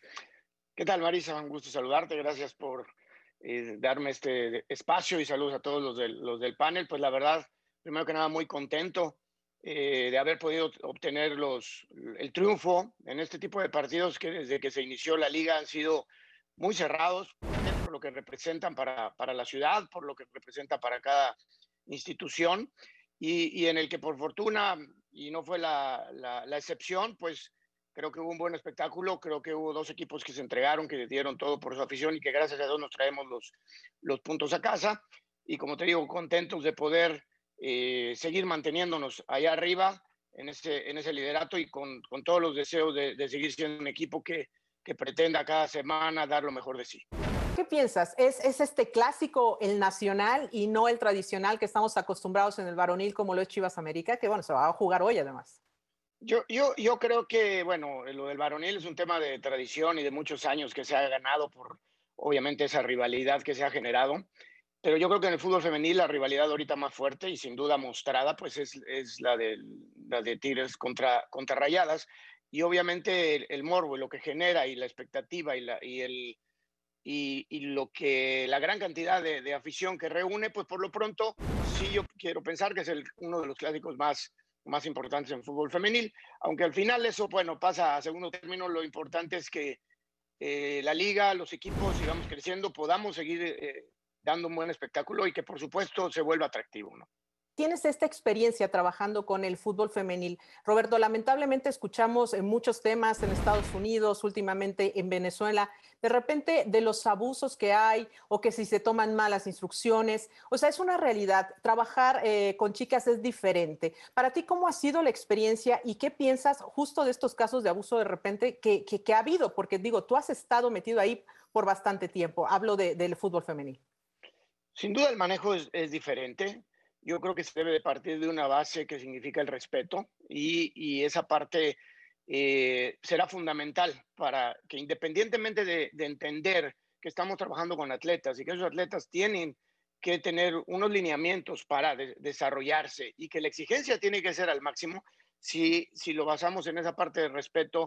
¿Qué tal, Marisa? Un gusto saludarte. Gracias por eh, darme este espacio y saludos a todos los del, los del panel. Pues la verdad, primero que nada, muy contento eh, de haber podido obtener los, el triunfo en este tipo de partidos que desde que se inició la liga han sido muy cerrados por lo que representan para, para la ciudad, por lo que representa para cada institución y, y en el que por fortuna, y no fue la, la, la excepción, pues creo que hubo un buen espectáculo, creo que hubo dos equipos que se entregaron, que dieron todo por su afición y que gracias a Dios nos traemos los, los puntos a casa. Y como te digo, contentos de poder eh, seguir manteniéndonos allá arriba en ese, en ese liderato y con, con todos los deseos de, de seguir siendo un equipo que, que pretenda cada semana dar lo mejor de sí. ¿Qué piensas? ¿Es, ¿Es este clásico el nacional y no el tradicional que estamos acostumbrados en el varonil como lo es Chivas América? Que bueno, se va a jugar hoy además. Yo, yo, yo creo que, bueno, lo del varonil es un tema de tradición y de muchos años que se ha ganado por, obviamente, esa rivalidad que se ha generado. Pero yo creo que en el fútbol femenil la rivalidad ahorita más fuerte y sin duda mostrada, pues es, es la, de, la de Tigres contra, contra Rayadas. Y obviamente el, el morbo, lo que genera y la expectativa y, la, y, el, y, y lo que, la gran cantidad de, de afición que reúne, pues por lo pronto sí yo quiero pensar que es el, uno de los clásicos más más importantes en fútbol femenil, aunque al final eso, bueno, pasa a segundo término, lo importante es que eh, la liga, los equipos sigamos creciendo, podamos seguir eh, dando un buen espectáculo y que por supuesto se vuelva atractivo, ¿no? Tienes esta experiencia trabajando con el fútbol femenil. Roberto, lamentablemente escuchamos muchos temas en Estados Unidos, últimamente en Venezuela, de repente de los abusos que hay o que si se toman malas instrucciones. O sea, es una realidad. Trabajar eh, con chicas es diferente. Para ti, ¿cómo ha sido la experiencia y qué piensas justo de estos casos de abuso de repente que, que, que ha habido? Porque digo, tú has estado metido ahí por bastante tiempo. Hablo de, del fútbol femenil. Sin duda el manejo es, es diferente. Yo creo que se debe de partir de una base que significa el respeto y, y esa parte eh, será fundamental para que independientemente de, de entender que estamos trabajando con atletas y que esos atletas tienen que tener unos lineamientos para de, desarrollarse y que la exigencia tiene que ser al máximo, si, si lo basamos en esa parte de respeto,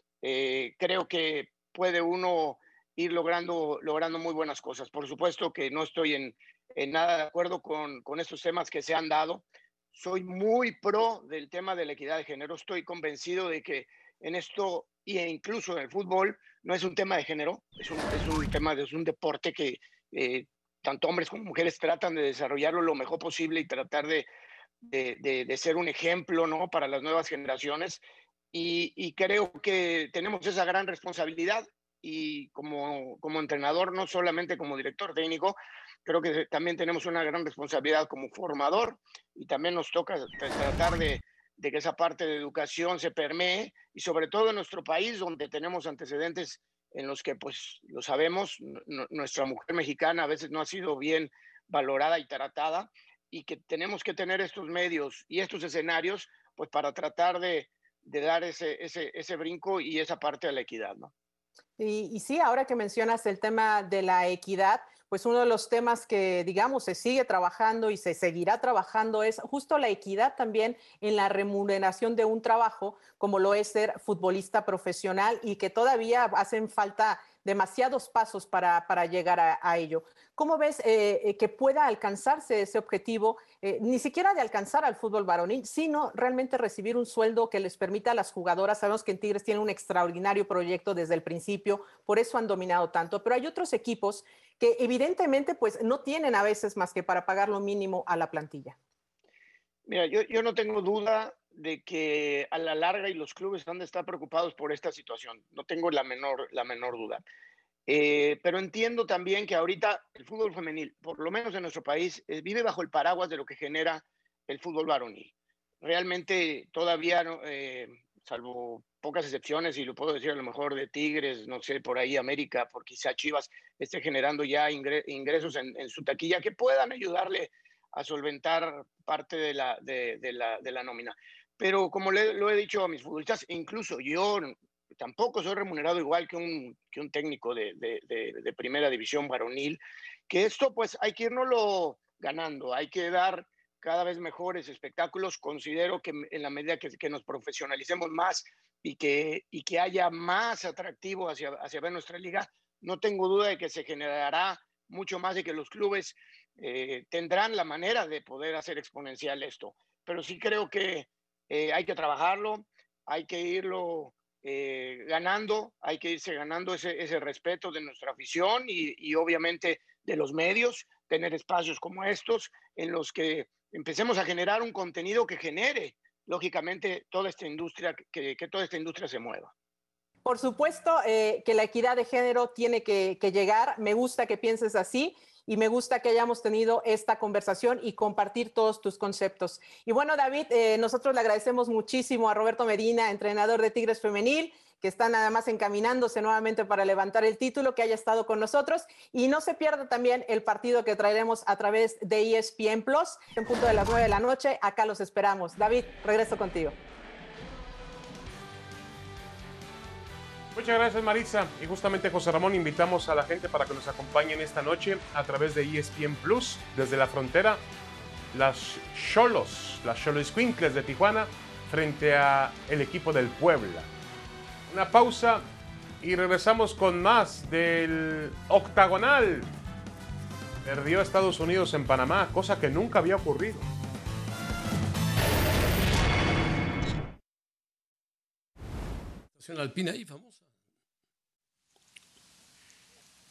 eh, creo que puede uno ir logrando, logrando muy buenas cosas. Por supuesto que no estoy en, en nada de acuerdo con, con estos temas que se han dado. Soy muy pro del tema de la equidad de género. Estoy convencido de que en esto, e incluso en el fútbol, no es un tema de género, es un, es un tema de es un deporte que eh, tanto hombres como mujeres tratan de desarrollarlo lo mejor posible y tratar de, de, de, de ser un ejemplo, ¿no?, para las nuevas generaciones. Y, y creo que tenemos esa gran responsabilidad. Y como, como entrenador, no solamente como director técnico, creo que también tenemos una gran responsabilidad como formador y también nos toca tratar de, de que esa parte de educación se permee y sobre todo en nuestro país donde tenemos antecedentes en los que, pues, lo sabemos, nuestra mujer mexicana a veces no ha sido bien valorada y tratada y que tenemos que tener estos medios y estos escenarios, pues, para tratar de, de dar ese, ese, ese brinco y esa parte de la equidad, ¿no? Y, y sí, ahora que mencionas el tema de la equidad, pues uno de los temas que, digamos, se sigue trabajando y se seguirá trabajando es justo la equidad también en la remuneración de un trabajo, como lo es ser futbolista profesional y que todavía hacen falta demasiados pasos para, para llegar a, a ello. ¿Cómo ves eh, que pueda alcanzarse ese objetivo, eh, ni siquiera de alcanzar al fútbol varonil, sino realmente recibir un sueldo que les permita a las jugadoras? Sabemos que en Tigres tienen un extraordinario proyecto desde el principio, por eso han dominado tanto, pero hay otros equipos que evidentemente pues no tienen a veces más que para pagar lo mínimo a la plantilla. Mira, yo, yo no tengo duda de que a la larga y los clubes han de estar preocupados por esta situación. No tengo la menor, la menor duda. Eh, pero entiendo también que ahorita el fútbol femenil, por lo menos en nuestro país, eh, vive bajo el paraguas de lo que genera el fútbol varonil. Realmente todavía, eh, salvo pocas excepciones, y lo puedo decir a lo mejor de Tigres, no sé, por ahí América, por quizá Chivas, esté generando ya ingre, ingresos en, en su taquilla que puedan ayudarle a solventar parte de la, de, de la, de la nómina. Pero como le, lo he dicho a mis futbolistas, incluso yo tampoco soy remunerado igual que un, que un técnico de, de, de, de primera división varonil, que esto pues hay que irnoslo ganando, hay que dar cada vez mejores espectáculos. Considero que en la medida que, que nos profesionalicemos más y que, y que haya más atractivo hacia, hacia ver nuestra liga, no tengo duda de que se generará mucho más y que los clubes eh, tendrán la manera de poder hacer exponencial esto. Pero sí creo que eh, hay que trabajarlo, hay que irlo eh, ganando, hay que irse ganando ese, ese respeto de nuestra afición y, y obviamente de los medios, tener espacios como estos en los que empecemos a generar un contenido que genere, lógicamente, toda esta industria, que, que toda esta industria se mueva. Por supuesto eh, que la equidad de género tiene que, que llegar. Me gusta que pienses así y me gusta que hayamos tenido esta conversación y compartir todos tus conceptos. Y bueno, David, eh, nosotros le agradecemos muchísimo a Roberto Medina, entrenador de Tigres Femenil, que está nada más encaminándose nuevamente para levantar el título, que haya estado con nosotros. Y no se pierda también el partido que traeremos a través de E S P N Plus, en punto de las nueve de la noche. Acá los esperamos. David, regreso contigo. Muchas gracias, Marisa. Y justamente, José Ramón, invitamos a la gente para que nos acompañen esta noche a través de E S P N Plus, desde la frontera, las Xolos, las Xoloitzcuintles de Tijuana, frente a el equipo del Puebla. Una pausa y regresamos con más del octagonal. Perdió Estados Unidos en Panamá, cosa que nunca había ocurrido. Estación alpina ahí, famosa.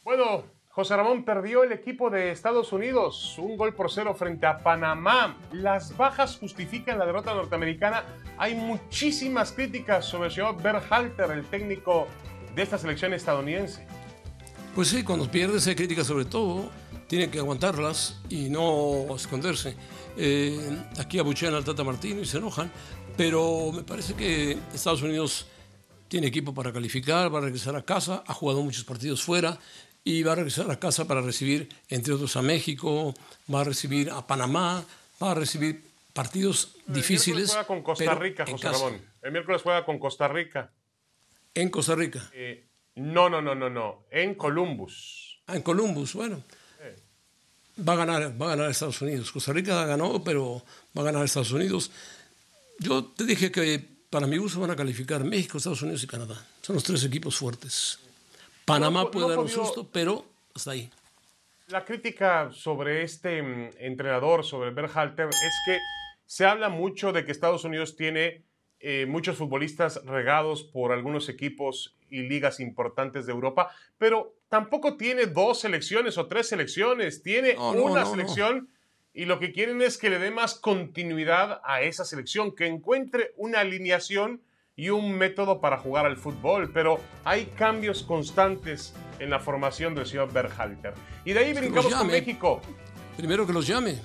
Bueno, José Ramón, perdió el equipo de Estados Unidos, un gol por cero frente a Panamá. Las bajas justifican la derrota norteamericana. Hay muchísimas críticas sobre el señor Berhalter, el técnico de esta selección estadounidense. Pues sí, cuando pierdes hay críticas sobre todo, tiene que aguantarlas y no esconderse. Eh, aquí abuchean al Tata Martino y se enojan, pero me parece que Estados Unidos tiene equipo para calificar, va a regresar a casa, ha jugado muchos partidos fuera y va a regresar a casa para recibir, entre otros, a México, va a recibir a Panamá, va a recibir partidos el difíciles. El miércoles juega con Costa Rica, José Ramón. El miércoles juega con Costa Rica. ¿En Costa Rica? Eh, no, no, no, no, no. En Columbus. Ah, en Columbus, bueno. Eh. Va a ganar, va a ganar Estados Unidos. Costa Rica ganó, pero va a ganar Estados Unidos. Yo te dije que para mi gusto van a calificar México, Estados Unidos y Canadá. Son los tres equipos fuertes. Panamá no, puede no dar un susto, pero hasta ahí. La crítica sobre este um, entrenador, sobre Berhalter, es que se habla mucho de que Estados Unidos tiene eh, muchos futbolistas regados por algunos equipos y ligas importantes de Europa, pero tampoco tiene dos selecciones o tres selecciones, tiene no, no, una no, selección no. Y lo que quieren es que le dé más continuidad a esa selección, que encuentre una alineación y un método para jugar al fútbol, pero hay cambios constantes en la formación del señor Berhalter. Y de ahí brincamos con México. Primero que los llame.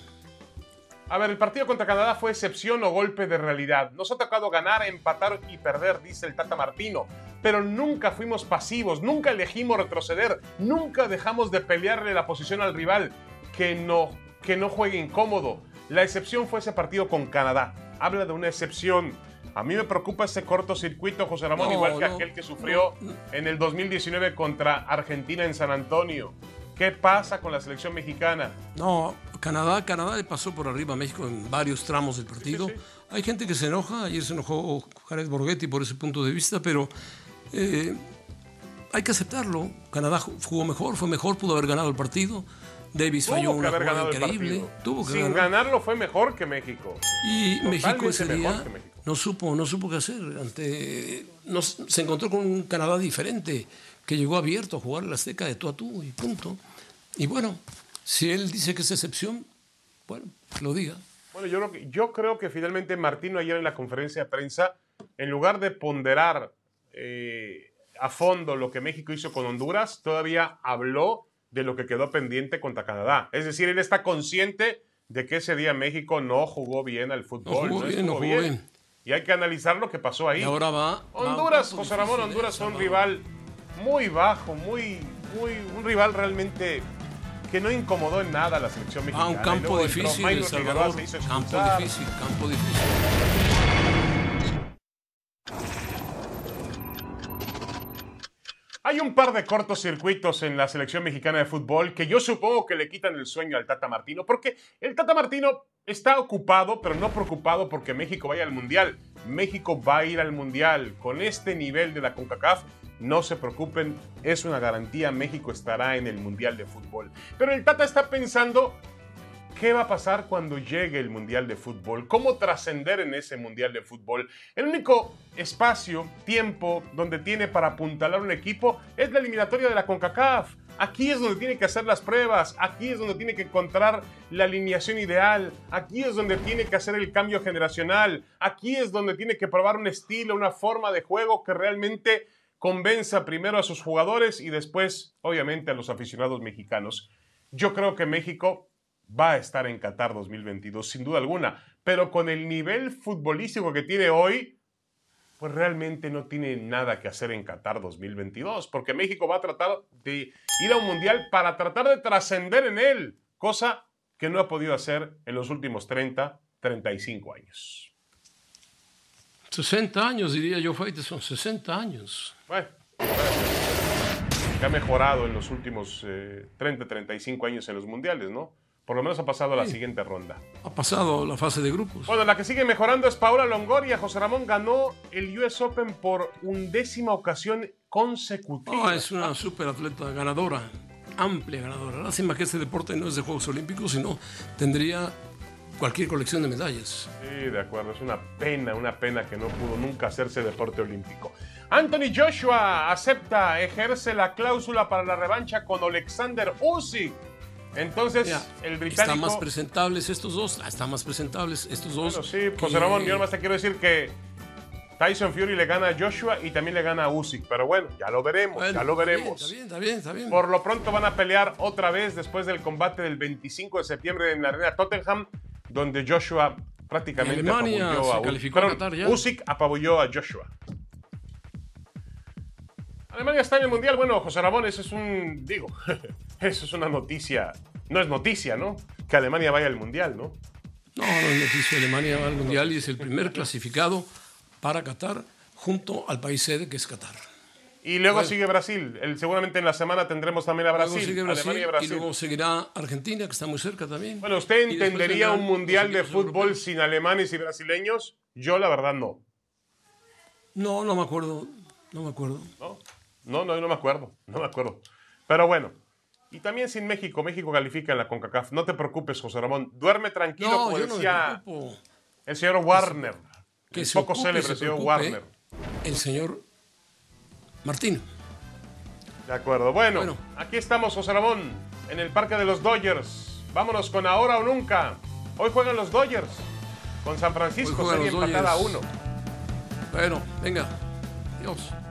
A ver, el partido contra Canadá fue excepción o golpe de realidad. Nos ha tocado ganar, empatar y perder, dice el Tata Martino, pero nunca fuimos pasivos, nunca elegimos retroceder, nunca dejamos de pelearle la posición al rival, que no, que no juegue incómodo. La excepción fue ese partido con Canadá. Habla de una excepción. A mí me preocupa ese cortocircuito, José Ramón, no, igual que no, aquel que sufrió no, no. en el dos mil diecinueve contra Argentina en San Antonio. ¿Qué pasa con la selección mexicana? No, Canadá, Canadá le pasó por arriba a México en varios tramos del partido. Sí, sí, sí. Hay gente que se enoja, ayer se enojó Jared Borghetti por ese punto de vista, pero eh, hay que aceptarlo. Canadá jugó mejor, fue mejor, pudo haber ganado el partido. Davis Tuvo falló que una haber jugada ganado increíble. El Tuvo que Sin ganar. ganarlo fue mejor que México. Y Totalmente México ese día México. no supo, no supo qué hacer. Ante, no, se encontró con un Canadá diferente que llegó abierto a jugar la Azteca de tú a tú y punto. Y bueno, si él dice que es excepción, bueno, lo diga. Bueno, yo, lo que, yo creo que finalmente Martino ayer en la conferencia de prensa, en lugar de ponderar eh, a fondo lo que México hizo con Honduras, todavía habló de lo que quedó pendiente contra Canadá. Es decir, él está consciente de que ese día México no jugó bien al fútbol. No jugó no bien, no jugó bien. bien. Y hay que analizar lo que pasó ahí. Y ahora va... Honduras, va José Ramón, Honduras fue un rival muy bajo, muy, muy, un rival realmente que no incomodó en nada a la selección mexicana. Ah, un campo difícil, El Salvador. Campo difícil, campo difícil. Hay un par de cortocircuitos en la selección mexicana de fútbol que yo supongo que le quitan el sueño al Tata Martino, porque el Tata Martino está ocupado, pero no preocupado porque México vaya al Mundial. México va a ir al Mundial. Con este nivel de la CONCACAF, no se preocupen, es una garantía, México estará en el Mundial de Fútbol. Pero el Tata está pensando, ¿qué va a pasar cuando llegue el Mundial de Fútbol? ¿Cómo trascender en ese Mundial de Fútbol? El único espacio, tiempo, donde tiene para apuntalar un equipo es la eliminatoria de la CONCACAF. Aquí es donde tiene que hacer las pruebas, aquí es donde tiene que encontrar la alineación ideal, aquí es donde tiene que hacer el cambio generacional, aquí es donde tiene que probar un estilo, una forma de juego que realmente convenza primero a sus jugadores y después, obviamente, a los aficionados mexicanos. Yo creo que México va a estar en Qatar dos mil veintidós, sin duda alguna, pero con el nivel futbolístico que tiene hoy, pues realmente no tiene nada que hacer en Qatar dos mil veintidós, porque México va a tratar de ir a un mundial para tratar de trascender en él, cosa que no ha podido hacer en los últimos treinta, treinta y cinco años. sesenta años, diría yo, Faite, son sesenta años. Bueno, que ha mejorado en los últimos eh, treinta, treinta y cinco años en los mundiales, ¿no? Por lo menos ha pasado a la sí. siguiente ronda. Ha pasado la fase de grupos. Bueno, la que sigue mejorando es Paola Longoria. José Ramón ganó el U S Open por undécima ocasión consecutiva. Oh, es una súper atleta ganadora, amplia ganadora. Lástima que este deporte no es de Juegos Olímpicos, sino tendría cualquier colección de medallas. Sí, de acuerdo. Es una pena, una pena que no pudo nunca hacerse deporte olímpico. Anthony Joshua acepta, ejerce la cláusula para la revancha con Alexander Usyk. Entonces, Mira, el británico... Están más presentables estos dos. Están más presentables estos dos. Bueno, sí, José Ramón, yo nomás te quiero decir que Tyson Fury le gana a Joshua y también le gana a Usyk. Pero bueno, ya lo veremos, bueno, ya lo veremos. Está bien, está bien, está bien. Por lo pronto van a pelear otra vez después del combate del veinticinco de septiembre en la arena Tottenham, donde Joshua prácticamente Alemania apabulló se a calificó a Qatar ya. Usyk apabulló a Joshua. Alemania está en el Mundial. Bueno, José Ramón, eso es un... Digo, eso es una noticia. No es noticia, ¿no? Que Alemania vaya al Mundial, ¿no? No, no es noticia. Alemania va al Mundial y es el primer clasificado para Qatar junto al país sede que es Qatar. Y luego bueno, sigue Brasil. El, seguramente en la semana tendremos también a Brasil. Luego sigue Brasil, Alemania y Brasil. Y luego seguirá Argentina, que está muy cerca también. Bueno, ¿usted entendería un Mundial de fútbol europeos. sin alemanes y brasileños? Yo, la verdad, no. No, no me acuerdo. No me acuerdo. No, no, no, no me acuerdo. No me acuerdo. Pero bueno. Y también sin México. México califica en la CONCACAF. No te preocupes, José Ramón. Duerme tranquilo, No, como yo no me decía preocupo. el señor Warner. Que el se poco ocupe, célebre se señor preocupe Warner. El señor Martino. De acuerdo. Bueno, Bueno. aquí estamos, José Ramón, en el Parque de los Dodgers. Vámonos con ahora o nunca. Hoy juegan los Dodgers con San Francisco, Hoy juegan serie los empatada a Dodgers. uno. Bueno, venga. Dios.